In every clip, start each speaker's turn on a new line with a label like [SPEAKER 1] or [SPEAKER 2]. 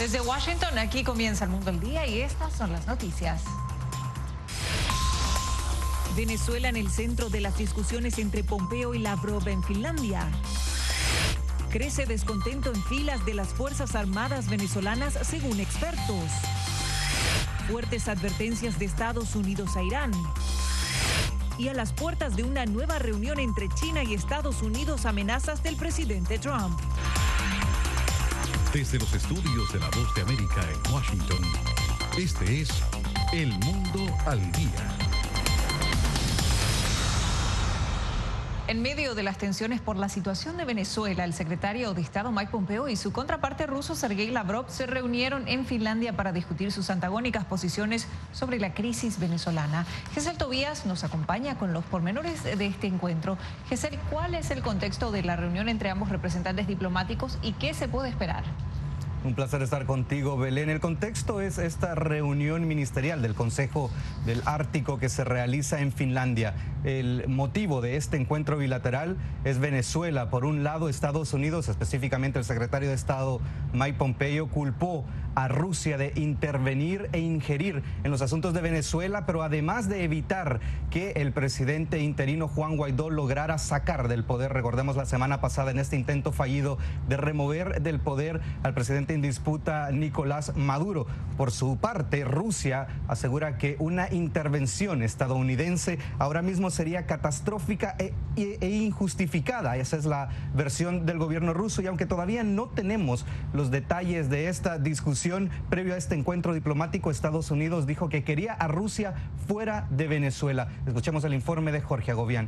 [SPEAKER 1] Desde Washington, aquí comienza el Mundo al Día y estas son las noticias.
[SPEAKER 2] Venezuela en el centro de las discusiones entre Pompeo y Lavrov en Finlandia. Crece descontento en filas de las Fuerzas Armadas venezolanas según expertos. Fuertes advertencias de Estados Unidos a Irán. Y a las puertas de una nueva reunión entre China y Estados Unidos, amenazas del presidente Trump.
[SPEAKER 3] Desde los estudios de La Voz de América en Washington, este es El Mundo al Día.
[SPEAKER 1] En medio de las tensiones por la situación de Venezuela, el secretario de Estado Mike Pompeo y su contraparte ruso Sergei Lavrov se reunieron en Finlandia para discutir sus antagónicas posiciones sobre la crisis venezolana. Gesell Tobías nos acompaña con los pormenores de este encuentro. Gesell, ¿cuál es el contexto de la reunión entre ambos representantes diplomáticos y qué se puede esperar?
[SPEAKER 4] Un placer estar contigo, Belén. El contexto es esta reunión ministerial del Consejo del Ártico que se realiza en Finlandia. El motivo de este encuentro bilateral es Venezuela. Por un lado, Estados Unidos, específicamente el secretario de Estado Mike Pompeo, culpó a Rusia de intervenir e ingerir en los asuntos de Venezuela, pero además de evitar que el presidente interino Juan Guaidó lograra sacar del poder, recordemos la semana pasada en este intento fallido de remover del poder al presidente en disputa Nicolás Maduro. Por su parte, Rusia asegura que una intervención estadounidense ahora mismo sería catastrófica e injustificada. Esa es la versión del gobierno ruso, y aunque todavía no tenemos los detalles de esta discusión, previo a este encuentro diplomático, Estados Unidos dijo que quería a Rusia fuera de Venezuela. Escuchemos el informe de Jorge Agobián.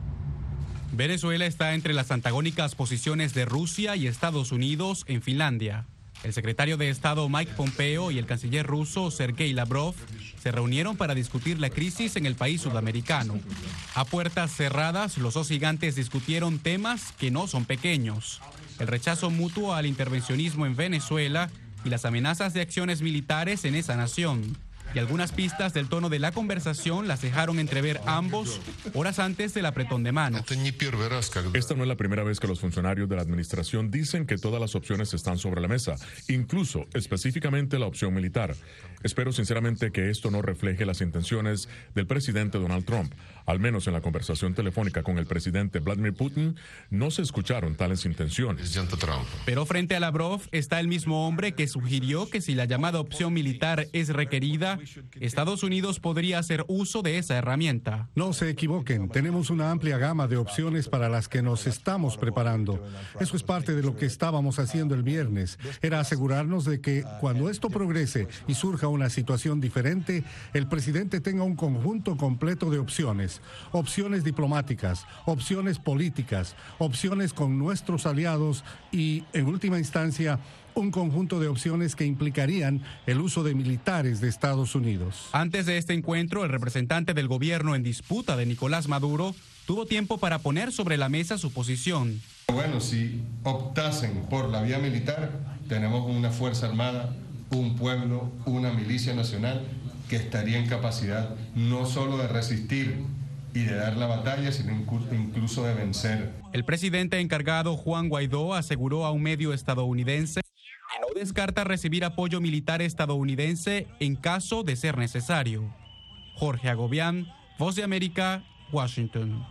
[SPEAKER 5] Venezuela está entre las antagónicas posiciones de Rusia y Estados Unidos en Finlandia. El secretario de Estado Mike Pompeo y el canciller ruso Sergei Lavrov se reunieron para discutir la crisis en el país sudamericano. A puertas cerradas, los dos gigantes discutieron temas que no son pequeños: el rechazo mutuo al intervencionismo en Venezuela y las amenazas de acciones militares en esa nación. Y algunas pistas del tono de la conversación las dejaron entrever ambos horas antes del apretón de manos.
[SPEAKER 6] Esta no es la primera vez que los funcionarios de la administración dicen que todas las opciones están sobre la mesa, incluso específicamente la opción militar. Espero sinceramente que esto no refleje las intenciones del presidente Donald Trump. Al menos en la conversación telefónica con el presidente Vladimir Putin no se escucharon tales intenciones.
[SPEAKER 5] Pero frente a Lavrov está el mismo hombre que sugirió que si la llamada opción militar es requerida, Estados Unidos podría hacer uso de esa herramienta.
[SPEAKER 7] No se equivoquen, tenemos una amplia gama de opciones para las que nos estamos preparando. Eso es parte de lo que estábamos haciendo el viernes. Era asegurarnos de que cuando esto progrese y surja una situación diferente, el presidente tenga un conjunto completo de opciones. Opciones diplomáticas, opciones políticas, opciones con nuestros aliados y, en última instancia, un conjunto de opciones que implicarían el uso de militares de Estados Unidos.
[SPEAKER 5] Antes de este encuentro, el representante del gobierno en disputa de Nicolás Maduro tuvo tiempo para poner sobre la mesa su posición.
[SPEAKER 8] Bueno, si optasen por la vía militar, tenemos una fuerza armada, un pueblo, una milicia nacional que estaría en capacidad no solo de resistir y de dar la batalla, sino incluso de vencer.
[SPEAKER 5] El presidente encargado Juan Guaidó aseguró a un medio estadounidense que no descarta recibir apoyo militar estadounidense en caso de ser necesario. Jorge Agobián, Voz de América, Washington.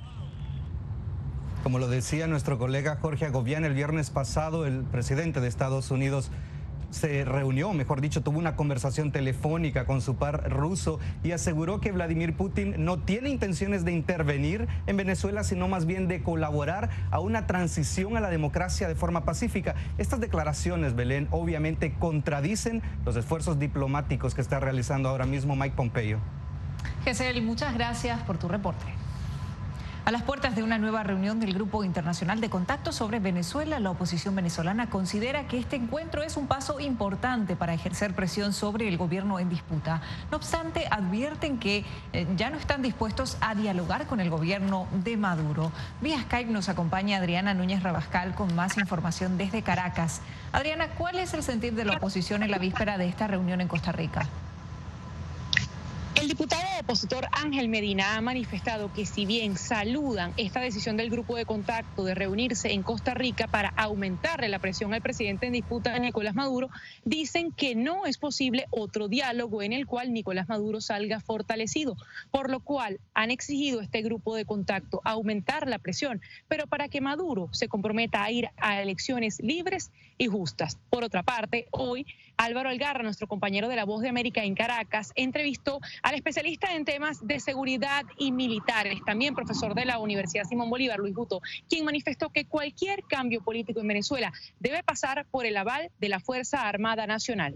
[SPEAKER 4] Como lo decía nuestro colega Jorge Agobián, el viernes pasado el presidente de Estados Unidos se reunió, mejor dicho, tuvo una conversación telefónica con su par ruso y aseguró que Vladimir Putin no tiene intenciones de intervenir en Venezuela, sino más bien de colaborar a una transición a la democracia de forma pacífica. Estas declaraciones, Belén, obviamente contradicen los esfuerzos diplomáticos que está realizando ahora mismo Mike Pompeo.
[SPEAKER 1] Gesell, muchas gracias por tu reporte. A las puertas de una nueva reunión del Grupo Internacional de Contacto sobre Venezuela, la oposición venezolana considera que este encuentro es un paso importante para ejercer presión sobre el gobierno en disputa. No obstante, advierten que ya no están dispuestos a dialogar con el gobierno de Maduro. Vía Skype nos acompaña Adriana Núñez Rabascal con más información desde Caracas. Adriana, ¿cuál es el sentir de la oposición en la víspera de esta reunión en Costa Rica?
[SPEAKER 9] El diputado opositor Ángel Medina ha manifestado que si bien saludan esta decisión del grupo de contacto de reunirse en Costa Rica para aumentarle la presión al presidente en disputa, Nicolás Maduro, dicen que no es posible otro diálogo en el cual Nicolás Maduro salga fortalecido, por lo cual han exigido a este grupo de contacto aumentar la presión, pero para que Maduro se comprometa a ir a elecciones libres y justas. Por otra parte, hoy Álvaro Algarra, nuestro compañero de La Voz de América en Caracas, entrevistó al especialista en temas de seguridad y militares, también profesor de la Universidad Simón Bolívar, Luis Butó, quien manifestó que cualquier cambio político en Venezuela debe pasar por el aval de la Fuerza Armada Nacional.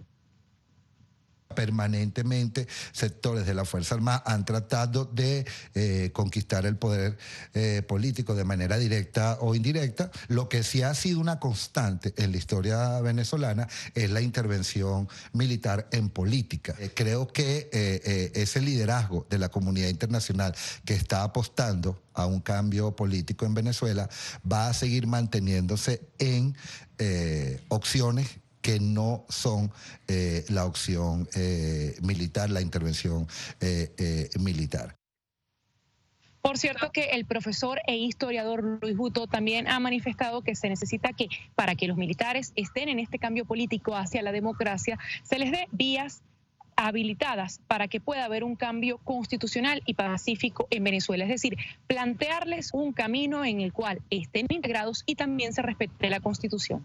[SPEAKER 10] Permanentemente sectores de la Fuerza Armada han tratado de conquistar el poder político de manera directa o indirecta. Lo que sí ha sido una constante en la historia venezolana es la intervención militar en política. Creo que ese liderazgo de la comunidad internacional que está apostando a un cambio político en Venezuela va a seguir manteniéndose en opciones que no son la opción militar, la intervención militar.
[SPEAKER 9] Por cierto que el profesor e historiador Luis Butó también ha manifestado que se necesita que para que los militares estén en este cambio político hacia la democracia, se les dé vías habilitadas para que pueda haber un cambio constitucional y pacífico en Venezuela. Es decir, plantearles un camino en el cual estén integrados y también se respete la Constitución.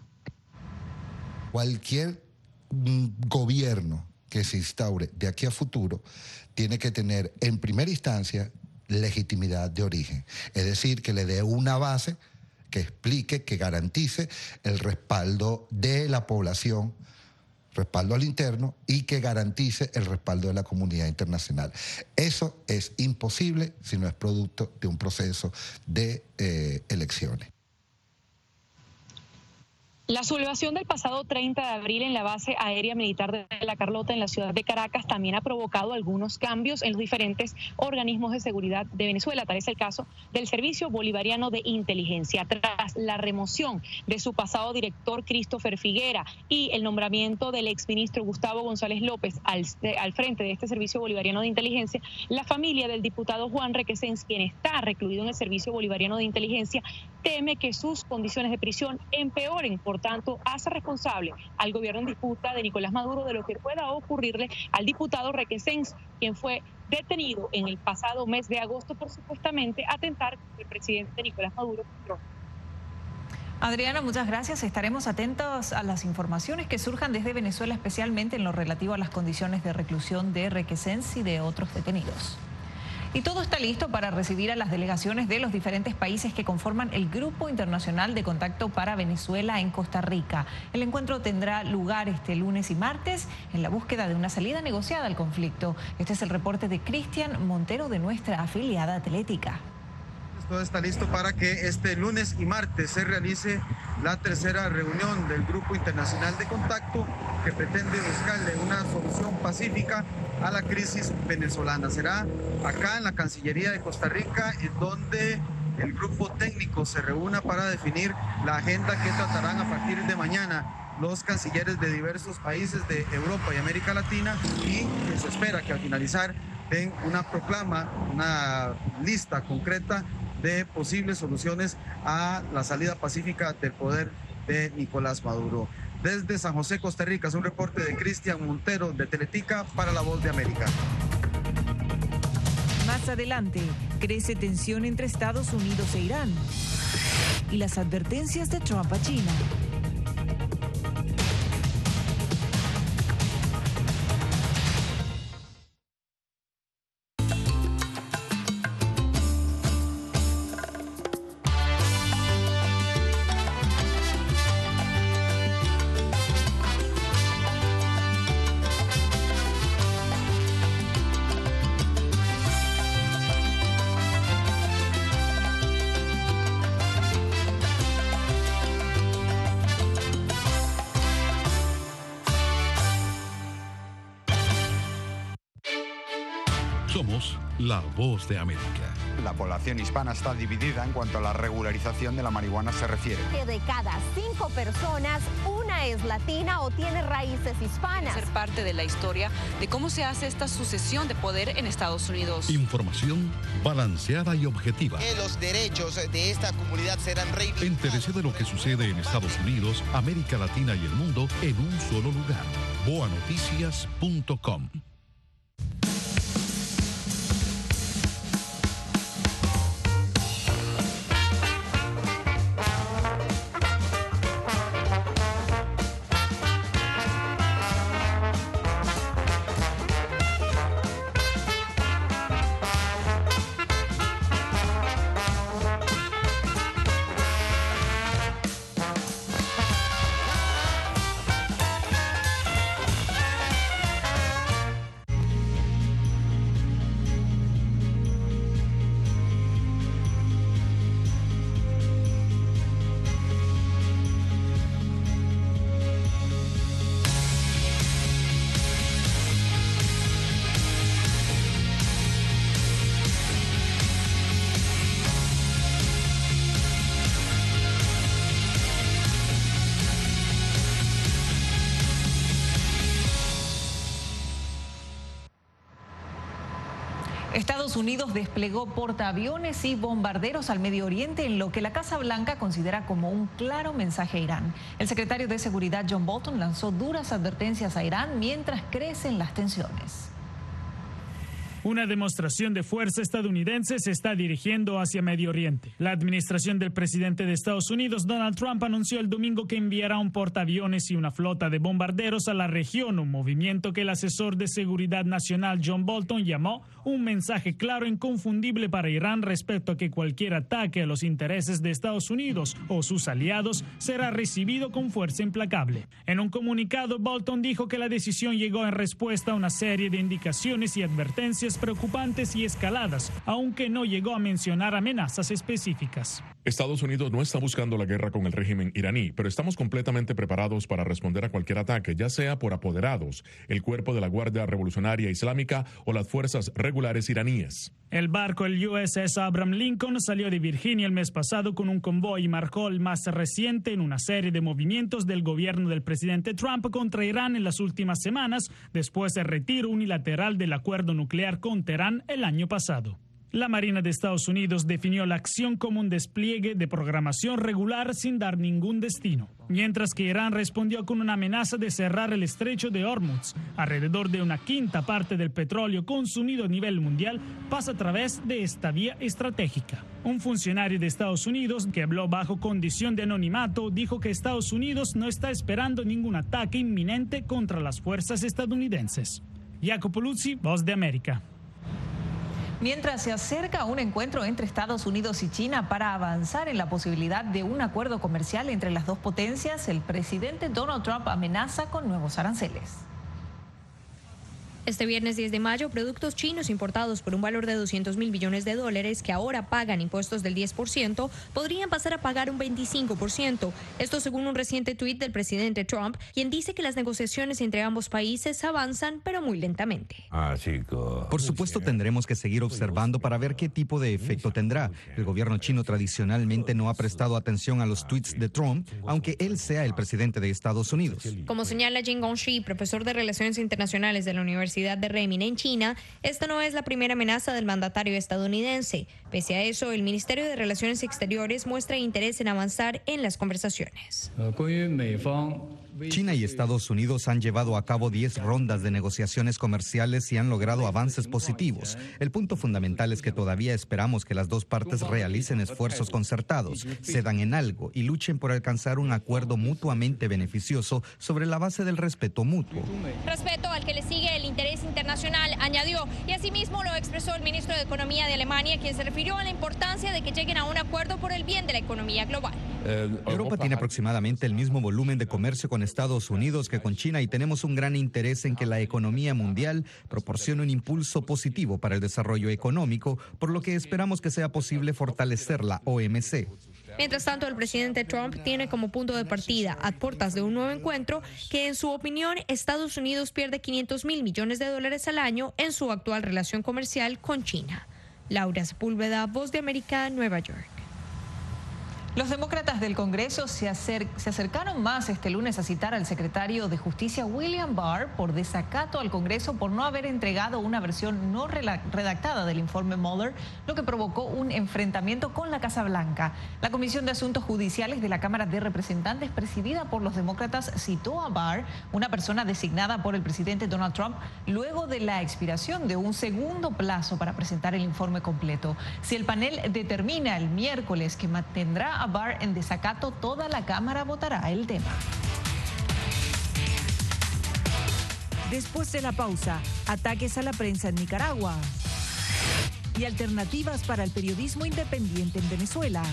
[SPEAKER 10] Cualquier gobierno que se instaure de aquí a futuro tiene que tener en primera instancia legitimidad de origen, es decir, que le dé una base que explique, que garantice el respaldo de la población, respaldo al interno y que garantice el respaldo de la comunidad internacional. Eso es imposible si no es producto de un proceso de elecciones.
[SPEAKER 9] La sublevación del pasado 30 de abril en la base aérea militar de La Carlota en la ciudad de Caracas también ha provocado algunos cambios en los diferentes organismos de seguridad de Venezuela. Tal es el caso del Servicio Bolivariano de Inteligencia. Tras la remoción de su pasado director Christopher Figuera y el nombramiento del exministro Gustavo González López al frente de este Servicio Bolivariano de Inteligencia, la familia del diputado Juan Requesens, quien está recluido en el Servicio Bolivariano de Inteligencia, teme que sus condiciones de prisión empeoren. Por tanto, hace responsable al gobierno en disputa de Nicolás Maduro de lo que pueda ocurrirle al diputado Requesens, quien fue detenido en el pasado mes de agosto por supuestamente atentar contra el presidente Nicolás Maduro.
[SPEAKER 1] Adriana, muchas gracias. Estaremos atentos a las informaciones que surjan desde Venezuela, especialmente en lo relativo a las condiciones de reclusión de Requesens y de otros detenidos. Y todo está listo para recibir a las delegaciones de los diferentes países que conforman el Grupo Internacional de Contacto para Venezuela en Costa Rica. El encuentro tendrá lugar este lunes y martes en la búsqueda de una salida negociada al conflicto. Este es el reporte de Cristian Montero de nuestra afiliada Atlética.
[SPEAKER 11] Todo está listo para que este lunes y martes se realice la tercera reunión del Grupo Internacional de Contacto que pretende buscarle una solución pacífica a la crisis venezolana. Será acá en la Cancillería de Costa Rica, en donde el grupo técnico se reúna para definir la agenda que tratarán a partir de mañana los cancilleres de diversos países de Europa y América Latina, y se espera que al finalizar den una proclama, una lista concreta de posibles soluciones a la salida pacífica del poder de Nicolás Maduro. Desde San José, Costa Rica, es un reporte de Cristian Montero de Teletica para La Voz de América.
[SPEAKER 2] Más adelante, crece tensión entre Estados Unidos e Irán y las advertencias de Trump a China.
[SPEAKER 3] Somos la Voz de América.
[SPEAKER 12] la población hispana está dividida en cuanto a la regularización de la marihuana se refiere.
[SPEAKER 13] Que de cada 5 personas, una es latina o tiene raíces hispanas.
[SPEAKER 14] Ser parte de la historia de cómo se hace esta sucesión de poder en Estados Unidos.
[SPEAKER 3] Información balanceada y objetiva.
[SPEAKER 15] Que los derechos de esta comunidad serán reivindicados.
[SPEAKER 3] Entérese de lo que sucede en Estados Unidos, América Latina y el mundo en un solo lugar. boanoticias.com.
[SPEAKER 1] Estados Unidos desplegó portaaviones y bombarderos al Medio Oriente en lo que la Casa Blanca considera como un claro mensaje a Irán. El secretario de Seguridad John Bolton lanzó duras advertencias a Irán mientras crecen las tensiones.
[SPEAKER 16] Una demostración de fuerza estadounidense se está dirigiendo hacia Medio Oriente. La administración del presidente de Estados Unidos, Donald Trump, anunció el domingo que enviará un portaaviones y una flota de bombarderos a la región, un movimiento que el asesor de Seguridad Nacional John Bolton llamó un mensaje claro e inconfundible para Irán respecto a que cualquier ataque a los intereses de Estados Unidos o sus aliados será recibido con fuerza implacable. En un comunicado, Bolton dijo que la decisión llegó en respuesta a una serie de indicaciones y advertencias preocupantes y escaladas, aunque no llegó a mencionar amenazas específicas.
[SPEAKER 6] Estados Unidos no está buscando la guerra con el régimen iraní, pero estamos completamente preparados para responder a cualquier ataque, ya sea por apoderados, el cuerpo de la Guardia Revolucionaria Islámica o las fuerzas regulares iraníes.
[SPEAKER 16] El barco, el USS Abraham Lincoln, salió de Virginia el mes pasado con un convoy y marcó el más reciente en una serie de movimientos del gobierno del presidente Trump contra Irán en las últimas semanas, después del retiro unilateral del acuerdo nuclear con Teherán el año pasado. La Marina de Estados Unidos definió la acción como un despliegue de programación regular sin dar ningún destino, mientras que Irán respondió con una amenaza de cerrar el estrecho de Hormuz. Alrededor de una quinta parte del petróleo consumido a nivel mundial pasa a través de esta vía estratégica. Un funcionario de Estados Unidos, que habló bajo condición de anonimato, dijo que Estados Unidos no está esperando ningún ataque inminente contra las fuerzas estadounidenses. Jacopo Luzzi, Voz de América.
[SPEAKER 1] Mientras se acerca un encuentro entre Estados Unidos y China para avanzar en la posibilidad de un acuerdo comercial entre las dos potencias, el presidente Donald Trump amenaza con nuevos aranceles.
[SPEAKER 17] Este viernes 10 de mayo, productos chinos importados por un valor de $200 mil millones que ahora pagan impuestos del 10%, podrían pasar a pagar un 25%. Esto según un reciente tuit del presidente Trump, quien dice que las negociaciones entre ambos países avanzan, pero muy lentamente.
[SPEAKER 4] Por supuesto, tendremos que seguir observando para ver qué tipo de efecto tendrá. El gobierno chino tradicionalmente no ha prestado atención a los tuits de Trump, aunque él sea el presidente de Estados Unidos.
[SPEAKER 17] Como señala Jin Gongxi, profesor de Relaciones Internacionales de la Universidad de Renmin en China, esta no es la primera amenaza del mandatario estadounidense. Pese a eso, el Ministerio de Relaciones Exteriores muestra interés en avanzar en las conversaciones.
[SPEAKER 4] China y Estados Unidos han llevado a cabo 10 rondas de negociaciones comerciales y han logrado avances positivos. El punto fundamental es que todavía esperamos que las dos partes realicen esfuerzos concertados, cedan en algo y luchen por alcanzar un acuerdo mutuamente beneficioso sobre la base del respeto mutuo.
[SPEAKER 17] Respeto al que le sigue el interés internacional, añadió, y asimismo lo expresó el ministro de Economía de Alemania, quien se refirió a la importancia de que lleguen a un acuerdo por el bien de la economía global.
[SPEAKER 4] Europa tiene aproximadamente el mismo volumen de comercio con Estados Unidos que con China y tenemos un gran interés en que la economía mundial proporcione un impulso positivo para el desarrollo económico, por lo que esperamos que sea posible fortalecer la OMC.
[SPEAKER 17] Mientras tanto, el presidente Trump tiene como punto de partida, a puertas de un nuevo encuentro, que en su opinión Estados Unidos pierde $500 mil millones al año en su actual relación comercial con China. Laura Sepúlveda, Voz de América, Nueva York.
[SPEAKER 1] Los demócratas del Congreso se acercaron más este lunes a citar al secretario de Justicia William Barr por desacato al Congreso por no haber entregado una versión no redactada del informe Mueller, lo que provocó un enfrentamiento con la Casa Blanca. La Comisión de Asuntos Judiciales de la Cámara de Representantes, presidida por los demócratas, citó a Barr, una persona designada por el presidente Donald Trump, luego de la expiración de un segundo plazo para presentar el informe completo. Si el panel determina el miércoles que mantendrá a Barr en desacato, toda la Cámara votará el tema.
[SPEAKER 2] Después de la pausa, ataques a la prensa en Nicaragua y alternativas para el periodismo independiente en Venezuela.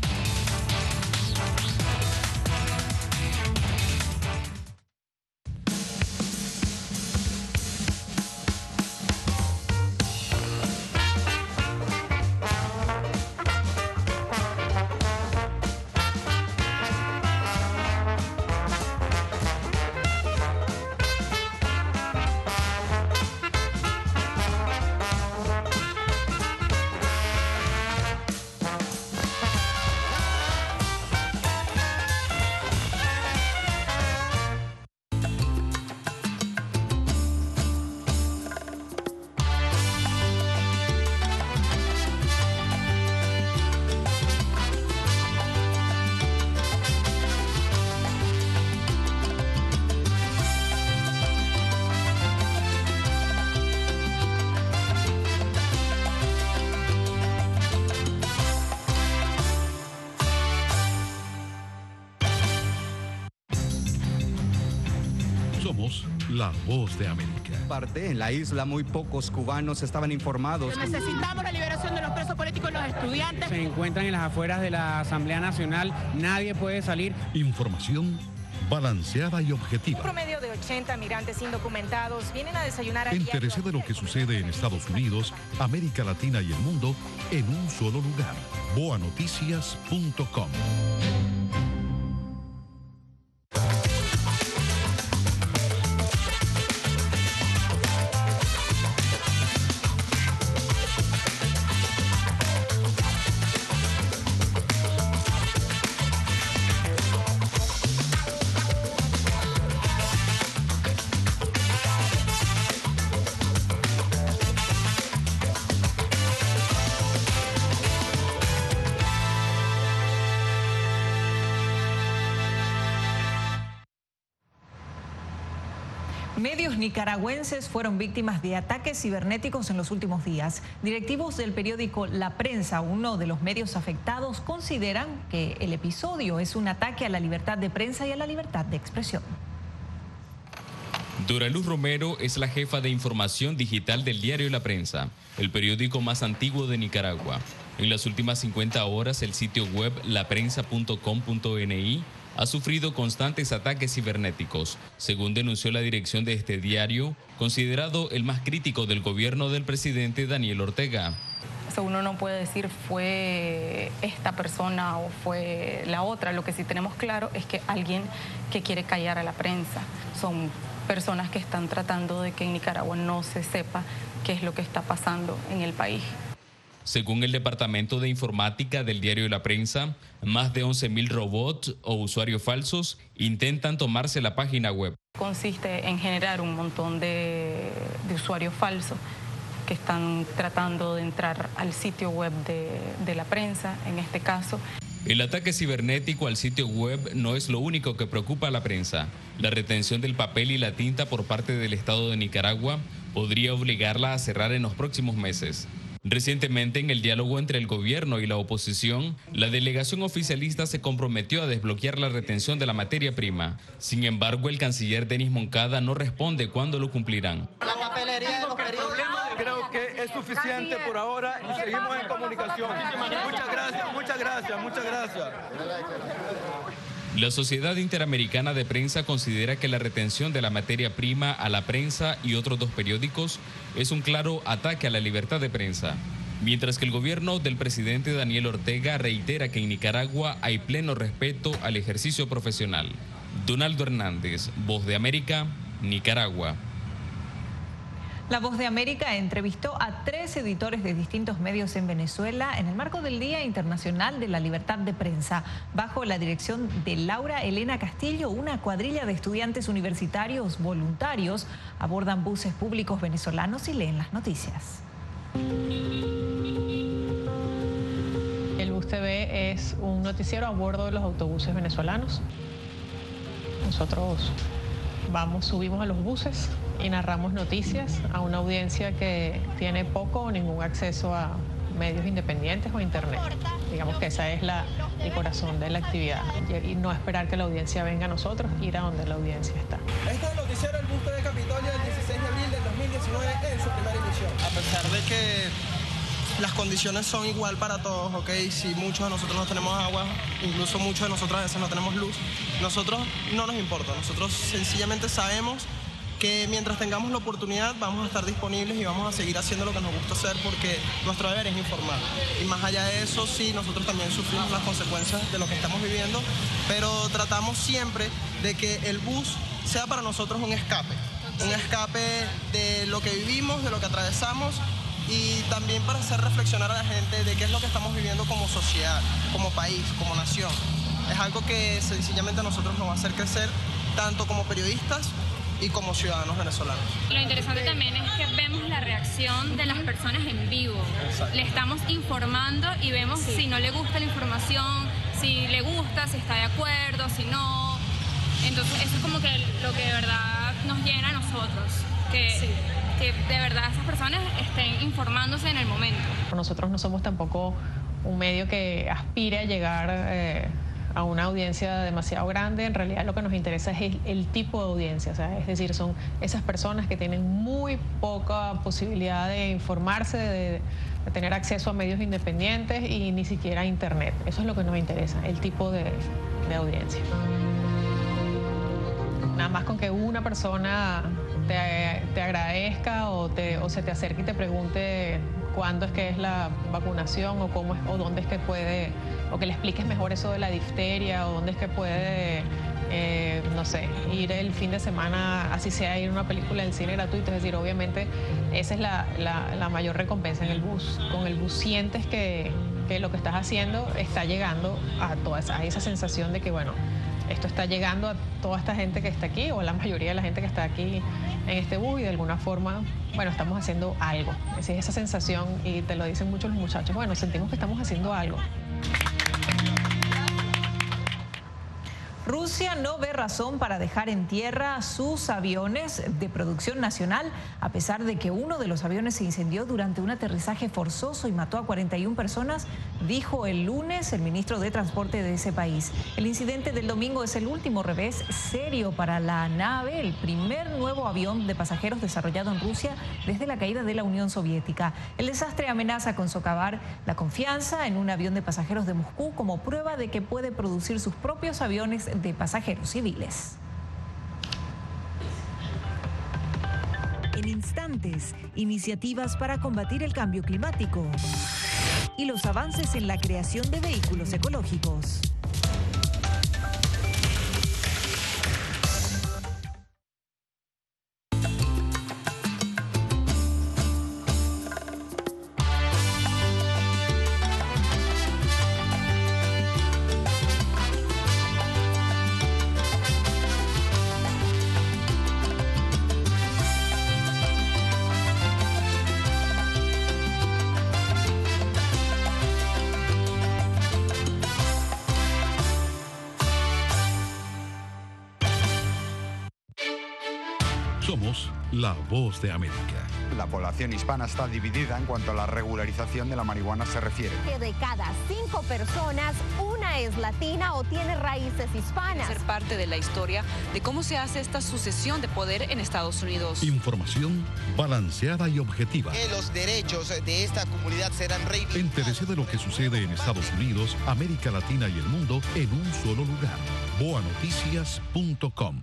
[SPEAKER 3] Somos la Voz de América.
[SPEAKER 4] En la isla muy pocos cubanos estaban informados.
[SPEAKER 18] Necesitamos la liberación de los presos políticos y los estudiantes.
[SPEAKER 19] Se encuentran en las afueras de la Asamblea Nacional, nadie puede salir.
[SPEAKER 3] Información balanceada y objetiva.
[SPEAKER 18] Un promedio de 80 migrantes indocumentados vienen a desayunar a
[SPEAKER 3] Entérese de lo que sucede en Estados Unidos, América Latina y el mundo en un solo lugar. boanoticias.com.
[SPEAKER 1] Medios nicaragüenses fueron víctimas de ataques cibernéticos en los últimos días. Directivos del periódico La Prensa, uno de los medios afectados, consideran que el episodio es un ataque a la libertad de prensa y a la libertad de expresión.
[SPEAKER 20] Doraluz Romero es la jefa de información digital del diario La Prensa, el periódico más antiguo de Nicaragua. En las últimas 50 horas, el sitio web laprensa.com.ni ha sufrido constantes ataques cibernéticos, según denunció la dirección de este diario, considerado el más crítico del gobierno del presidente Daniel Ortega.
[SPEAKER 21] Uno no puede decir fue esta persona o fue la otra. Lo que sí tenemos claro es que alguien que quiere callar a la prensa. Son personas que están tratando de que en Nicaragua no se sepa qué es lo que está pasando en el país.
[SPEAKER 20] Según el Departamento de Informática del diario La Prensa, más de 11.000 robots o usuarios falsos intentan tomarse la página web.
[SPEAKER 21] Consiste en generar un montón de usuarios falsos que están tratando de entrar al sitio web de La Prensa, en este caso.
[SPEAKER 20] El ataque cibernético al sitio web no es lo único que preocupa a la prensa. La retención del papel y la tinta por parte del Estado de Nicaragua podría obligarla a cerrar en los próximos meses. Recientemente, en el diálogo entre el gobierno y la oposición, la delegación oficialista se comprometió a desbloquear la retención de la materia prima. Sin embargo, el canciller Denis Moncada no responde cuándo lo cumplirán.
[SPEAKER 22] La papelería de los periódicos.
[SPEAKER 23] Creo que es suficiente por ahora y seguimos en comunicación. Muchas gracias, muchas gracias, muchas gracias.
[SPEAKER 20] La Sociedad Interamericana de Prensa considera que la retención de la materia prima a la prensa y otros dos periódicos es un claro ataque a la libertad de prensa, mientras que el gobierno del presidente Daniel Ortega reitera que en Nicaragua hay pleno respeto al ejercicio profesional. Donaldo Hernández, Voz de América, Nicaragua.
[SPEAKER 1] La Voz de América entrevistó a 3 editores de distintos medios en Venezuela en el marco del Día Internacional de la Libertad de Prensa. Bajo la dirección de Laura Elena Castillo, una cuadrilla de estudiantes universitarios voluntarios abordan buses públicos venezolanos y leen las noticias.
[SPEAKER 5] El Bus TV es un noticiero a bordo de los autobuses venezolanos. Nosotros subimos a los buses y narramos noticias a una audiencia que tiene poco o ningún acceso a medios independientes o internet. Digamos que esa es el corazón de la actividad y no esperar que la audiencia venga a nosotros, ir a donde la audiencia está.
[SPEAKER 23] Este es el noticiero El Bus TV Capitolio del 16 de abril del 2019 en su primera emisión.
[SPEAKER 7] A pesar de que las condiciones son igual para todos, ¿ok? Si muchos de nosotros no tenemos agua, incluso muchos de nosotros a veces no tenemos luz, nosotros no nos importa. Nosotros sencillamente sabemos que mientras tengamos la oportunidad vamos a estar disponibles y vamos a seguir haciendo lo que nos gusta hacer porque nuestro deber es informar. Y más allá de eso, sí, nosotros también sufrimos las consecuencias de lo que estamos viviendo, pero tratamos siempre de que el bus sea para nosotros un escape de lo que vivimos, de lo que atravesamos y también para hacer reflexionar a la gente de qué es lo que estamos viviendo como sociedad, como país, como nación. Es algo que sencillamente a nosotros nos va a hacer crecer tanto como periodistas y como ciudadanos venezolanos.
[SPEAKER 8] Lo interesante también es que vemos la reacción de las personas en vivo. Exacto. Le estamos informando y vemos si no le gusta la información, si le gusta, si está de acuerdo, si no. Entonces eso es como que lo que de verdad nos llena a nosotros, que de verdad esas personas estén informándose en el momento.
[SPEAKER 5] Nosotros no somos tampoco un medio que aspire a llegar a una audiencia demasiado grande. En realidad lo que nos interesa es el tipo de audiencia, o sea, es decir, son esas personas que tienen muy poca posibilidad de informarse, de tener acceso a medios independientes y ni siquiera a internet. Eso es lo que nos interesa, el tipo de audiencia. Nada más con que una persona te agradezca o se te acerque y te pregunte cuándo es que es la vacunación o cómo es, o dónde es que puede, o que le expliques mejor eso de la difteria, o dónde es que puede, no sé, ir el fin de semana, así sea ir a una película del cine gratuito. Es decir, obviamente esa es la mayor recompensa en el bus. Con el bus sientes que lo que estás haciendo está llegando a esa sensación de que, bueno, esto está llegando a toda esta gente que está aquí, o la mayoría de la gente que está aquí en este bus, y de alguna forma, bueno, estamos haciendo algo. Es esa sensación, y te lo dicen muchos los muchachos, bueno, sentimos que estamos haciendo algo.
[SPEAKER 1] Rusia no ve razón para dejar en tierra sus aviones de producción nacional, a pesar de que uno de los aviones se incendió durante un aterrizaje forzoso y mató a 41 personas, dijo el lunes el ministro de Transporte de ese país. El incidente del domingo es el último revés serio para la nave, el primer nuevo avión de pasajeros desarrollado en Rusia desde la caída de la Unión Soviética. El desastre amenaza con socavar la confianza en un avión de pasajeros de Moscú como prueba de que puede producir sus propios aviones de pasajeros civiles.
[SPEAKER 2] En instantes, iniciativas para combatir el cambio climático y los avances en la creación de vehículos ecológicos.
[SPEAKER 3] Somos la Voz de América.
[SPEAKER 12] La población hispana está dividida en cuanto a la regularización de la marihuana se refiere.
[SPEAKER 13] Que de cada 5 personas, una es latina o tiene raíces hispanas.
[SPEAKER 14] Ser parte de la historia de cómo se hace esta sucesión de poder en Estados Unidos.
[SPEAKER 3] Información balanceada y objetiva.
[SPEAKER 15] Que los derechos de esta comunidad serán reivindicados.
[SPEAKER 3] Entérese de lo que sucede en Estados Unidos, América Latina y el mundo en un solo lugar. boanoticias.com.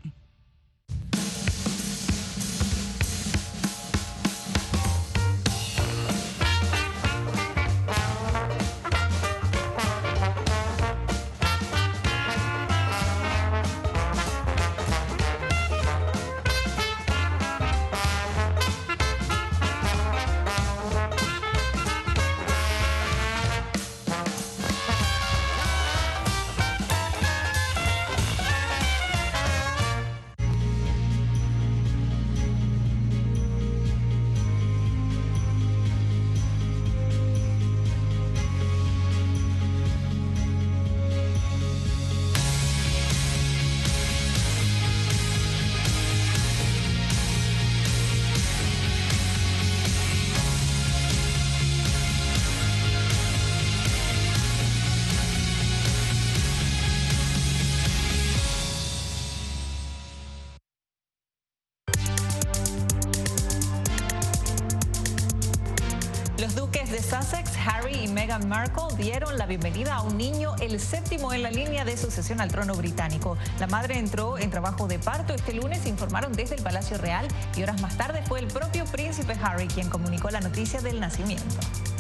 [SPEAKER 1] Los duques de Sussex, Harry y Meghan Markle, dieron la bienvenida a un niño, el 7º en la línea de sucesión al trono británico. La madre entró en trabajo de parto este lunes, informaron desde el Palacio Real, y horas más tarde fue el propio príncipe Harry quien comunicó la noticia del nacimiento.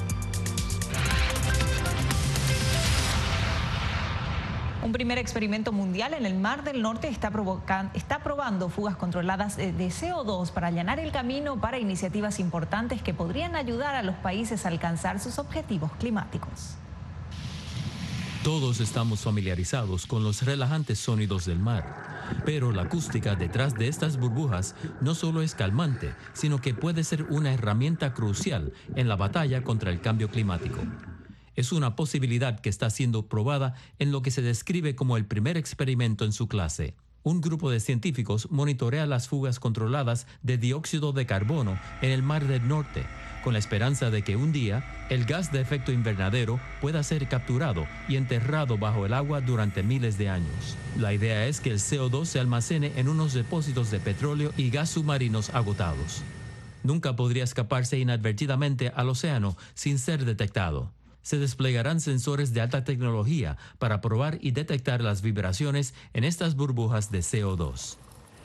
[SPEAKER 1] Un primer experimento mundial en el Mar del Norte está probando fugas controladas de CO2 para allanar el camino para iniciativas importantes que podrían ayudar a los países a alcanzar sus objetivos climáticos.
[SPEAKER 9] Todos estamos familiarizados con los relajantes sonidos del mar, pero la acústica detrás de estas burbujas no solo es calmante, sino que puede ser una herramienta crucial en la batalla contra el cambio climático. Es una posibilidad que está siendo probada en lo que se describe como el primer experimento en su clase. Un grupo de científicos monitorea las fugas controladas de dióxido de carbono en el Mar del Norte, con la esperanza de que un día el gas de efecto invernadero pueda ser capturado y enterrado bajo el agua durante miles de años. La idea es que el CO2 se almacene en unos depósitos de petróleo y gas submarinos agotados. Nunca podría escaparse inadvertidamente al océano sin ser detectado. Se desplegarán sensores de alta tecnología para probar y detectar las vibraciones en estas burbujas de CO2.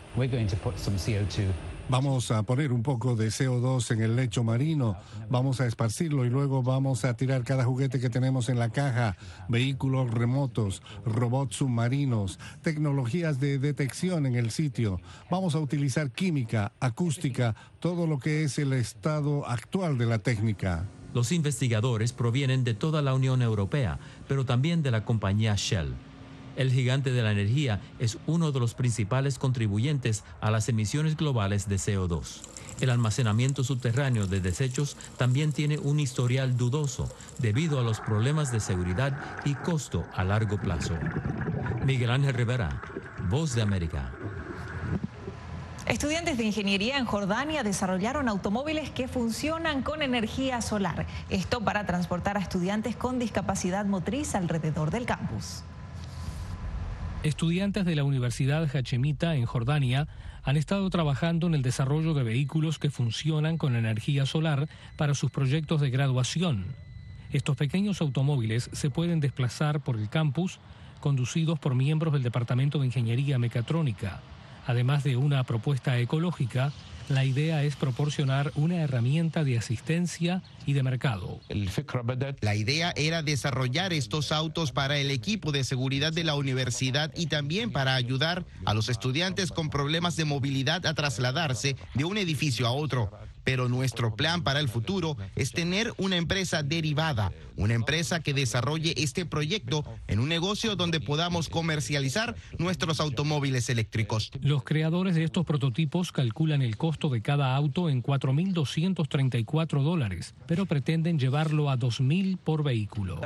[SPEAKER 10] Vamos a poner un poco de CO2 en el lecho marino, vamos a esparcirlo y luego vamos a tirar cada juguete que tenemos en la caja, vehículos remotos, robots submarinos, tecnologías de detección en el sitio. Vamos a utilizar química, acústica, todo lo que es el estado actual de la técnica.
[SPEAKER 9] Los investigadores provienen de toda la Unión Europea, pero también de la compañía Shell. El gigante de la energía es uno de los principales contribuyentes a las emisiones globales de CO2. El almacenamiento subterráneo de desechos también tiene un historial dudoso debido a los problemas de seguridad y costo a largo plazo. Miguel Ángel Rivera, Voz de América.
[SPEAKER 1] Estudiantes de ingeniería en Jordania desarrollaron automóviles que funcionan con energía solar. Esto para transportar a estudiantes con discapacidad motriz alrededor del campus.
[SPEAKER 11] Estudiantes de la Universidad Hachemita en Jordania han estado trabajando en el desarrollo de vehículos que funcionan con energía solar para sus proyectos de graduación. Estos pequeños automóviles se pueden desplazar por el campus conducidos por miembros del Departamento de Ingeniería Mecatrónica. Además de una propuesta ecológica, la idea es proporcionar una herramienta de asistencia y de mercado.
[SPEAKER 15] La idea era desarrollar estos autos para el equipo de seguridad de la universidad y también para ayudar a los estudiantes con problemas de movilidad a trasladarse de un edificio a otro. Pero nuestro plan para el futuro es tener una empresa derivada, una empresa que desarrolle este proyecto en un negocio donde podamos comercializar nuestros automóviles eléctricos.
[SPEAKER 11] Los creadores de estos prototipos calculan el costo de cada auto en $4.234, pero pretenden llevarlo a $2.000 por vehículo.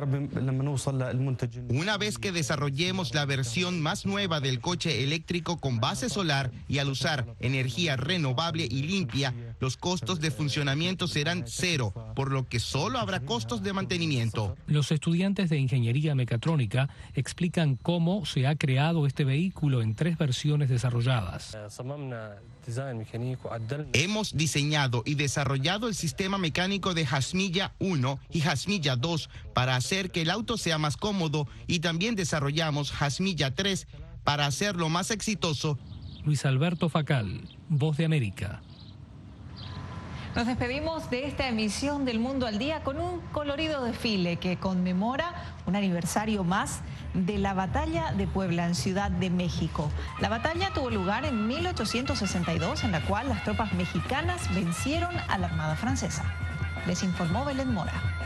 [SPEAKER 15] Una vez que desarrollemos la versión más nueva del coche eléctrico con base solar y al usar energía renovable y limpia, los costos de funcionamiento serán cero, por lo que solo habrá costos de mantenimiento.
[SPEAKER 11] Los estudiantes de Ingeniería Mecatrónica explican cómo se ha creado este vehículo en 3 versiones desarrolladas.
[SPEAKER 15] Hemos diseñado y desarrollado el sistema mecánico de Hasmilla 1 y Hasmilla 2 para hacer que el auto sea más cómodo, y también desarrollamos Hasmilla 3 para hacerlo más exitoso.
[SPEAKER 11] Luis Alberto Facal, Voz de América.
[SPEAKER 1] Nos despedimos de esta emisión del Mundo al Día con un colorido desfile que conmemora un aniversario más de la Batalla de Puebla en Ciudad de México. La batalla tuvo lugar en 1862, en la cual las tropas mexicanas vencieron a la Armada francesa. Les informó Belén Mora.